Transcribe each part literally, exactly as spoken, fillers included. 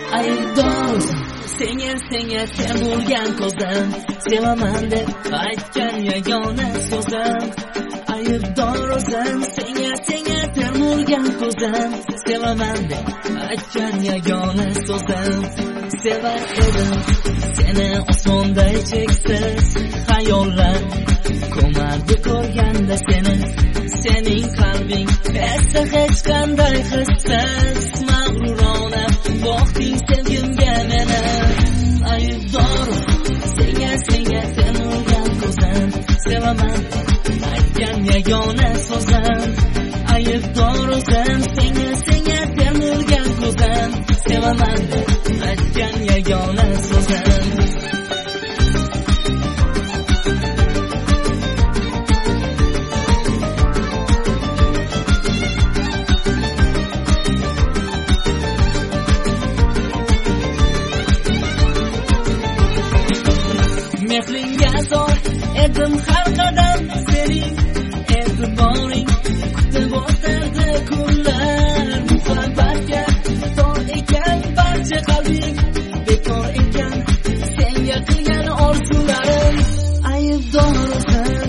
aybdor senga senga sen bo'lgan ko'zim, sevaman deb aytgan yagona so'zim. Aybdor o'zim senga senga sen bo'lgan ko'zim, sevaman deb aytgan yagona so'zim. Sevar edim seni osmonday cheksiz xayollar, ko'mardi ko'rganda seni. Sening qalbing esa hech qanday hissiz, mag'rurona boqding sevgimga meni. Aybdor senga senga sen bo'lgan ko'zim, sevaman aytgan yagona so'zim. Aybdor o'zim senga senga sen bo'lgan ko'zim, sevaman aytgan yagona so'zim. Mehringga zor edim har qadam, sening e'tiboring kutib o'tardi kunlar. Muhabbatga tor ekan barcha qalbing, bekor ekan senga qilgan orzularim. Aybdor o'zim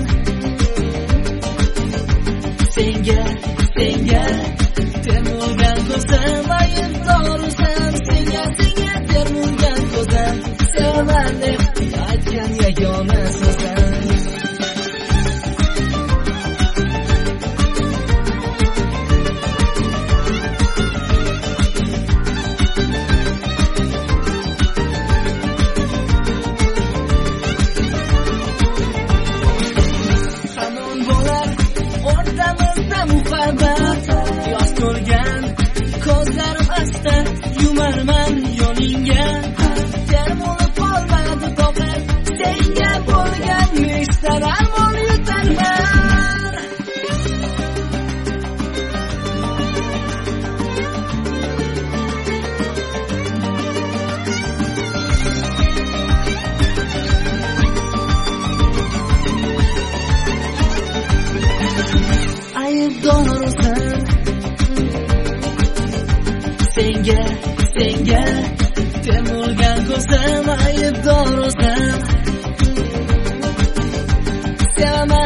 senga senga termulgan ko'zim. Aybdor o'zim senga senga termulgan ko'zim, sevaman deb aytgan yagona so'zim. Hamon bo'lar o'rtamizda muhabbat, yosh ko'rgan ko'zlarim asta yumarman yo'lingga. Termulib qolmadi toqat, senga bo'lgan nechtar armon yutarman. Aybdor o'zim senga senga termulgan ko'zim. Aybdor o'zim sevaman